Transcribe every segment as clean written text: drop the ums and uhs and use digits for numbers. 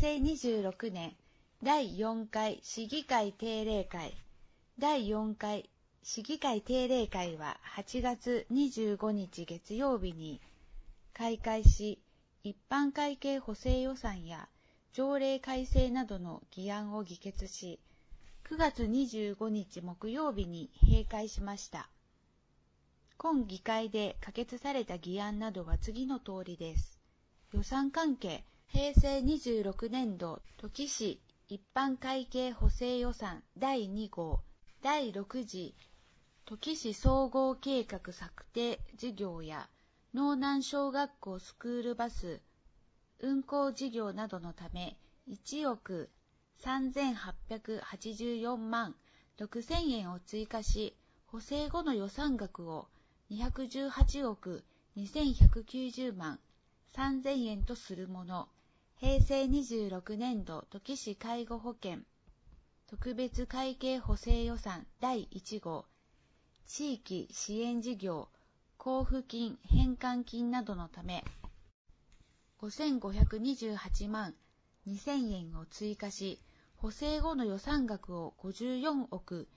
成26年第4回市議会定例会第4回市議会定例会は8月25日月曜日に開会し、一般会計補正予算や条例改正などの議案を議決し、9月25日木曜日に閉会しました。今議会で可決された議案などは次の通りです。予算関係、平成26年度土岐市一般会計補正予算第2号第6次土岐市総合計画策定事業や農南小学校スクールバス運行事業などのため1億3884万6000円を追加し、補正後の予算額を218億2190万3000円とするもの。平成26年度土岐市介護保険特別会計補正予算第1号地域支援事業交付金返還金などのため5528万2000円を追加し、補正後の予算額を54億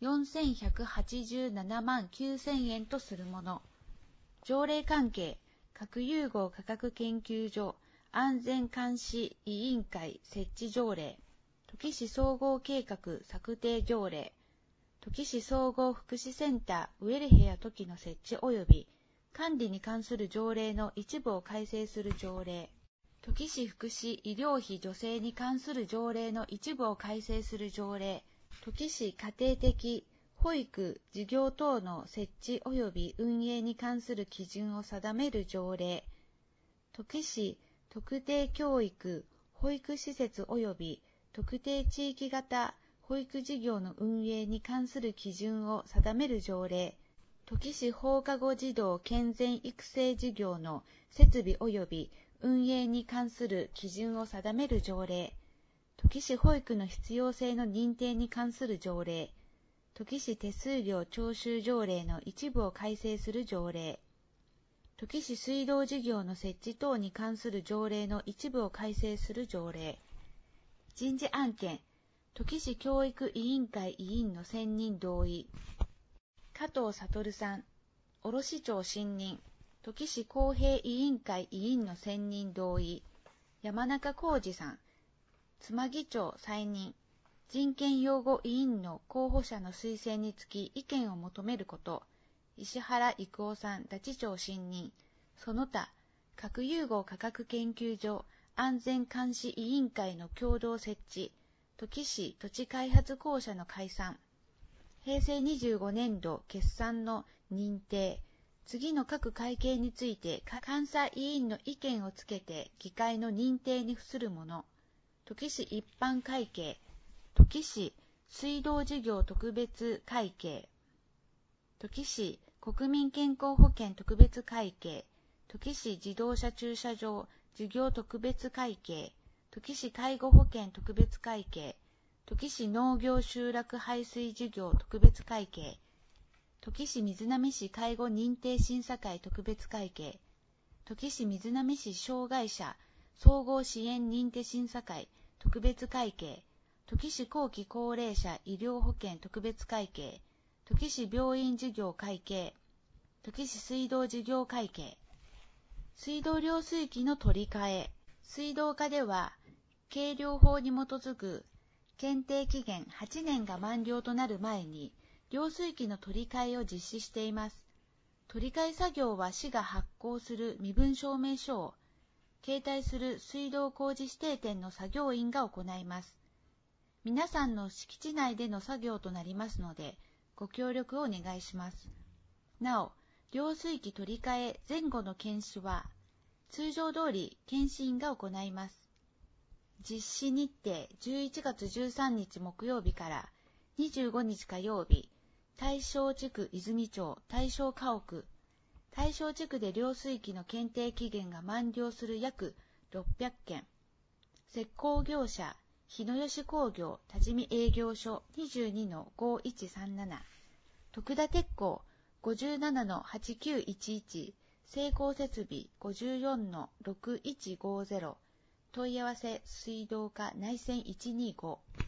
4187万9000円とするもの。条例関係、核融合科学研究所安全監視委員会設置条例、土岐市総合計画策定条例、土岐市総合福祉センターウェルヘア土岐の設置及び管理に関する条例の一部を改正する条例、土岐市福祉医療費助成に関する条例の一部を改正する条例、土岐市家庭的保育事業等の設置及び運営に関する基準を定める条例、土岐市特定教育保育施設及び特定地域型保育事業の運営に関する基準を定める条例、土岐市放課後児童健全育成事業の設備及び運営に関する基準を定める条例、土岐市保育の必要性の認定に関する条例、土岐市手数料徴収条例の一部を改正する条例、土岐市水道事業の設置等に関する条例の一部を改正する条例、人事案件、土岐市教育委員会委員の選任同意、加藤悟さん、卸町新任、土岐市公平委員会委員の選任同意、山中浩二さん、妻木町再任、人権擁護委員の候補者の推薦につき意見を求めること、石原郁夫さん、太地町新任、その他、核融合科学研究所安全監視委員会の共同設置、土岐市土地開発公社の解散、平成25年度決算の認定、次の各会計について監査委員の意見をつけて議会の認定に付するもの、土岐市一般会計、土岐市水道事業特別会計、土岐市国民健康保険特別会計、土岐市自動車駐車場事業特別会計、土岐市介護保険特別会計、土岐市農業集落排水事業特別会計、土岐市瑞浪市介護認定審査会特別会計、土岐市瑞浪市障害者総合支援認定審査会特別会計、土岐市後期高齢者医療保険特別会計、土岐市病院事業会計、土岐市水道事業会計、水道量水器の取り替え、水道課では計量法に基づく検定期限8年が満了となる前に量水器の取り替えを実施しています。取り替え作業は市が発行する身分証明書を携帯する水道工事指定店の作業員が行います。皆さんの敷地内での作業となりますので、ご協力をお願いします。なお、量水器取り替え前後の検視は、通常通り検視員が行います。実施日程11月13日木曜日から25日火曜日、大正地区泉町大正家屋、大正地区で量水器の検定期限が満了する約600件、石膏業者、日野吉工業多治見営業所 22-5137、徳田鉄工 57-8911、成功設備 54-6150、 問い合わせ水道課内線125